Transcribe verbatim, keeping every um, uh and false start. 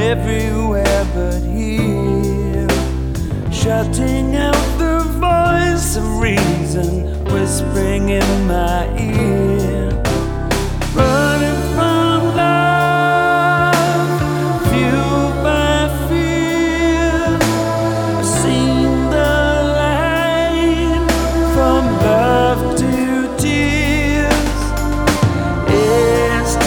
everywhere but here, shutting out the voice of reason whispering in my ear, running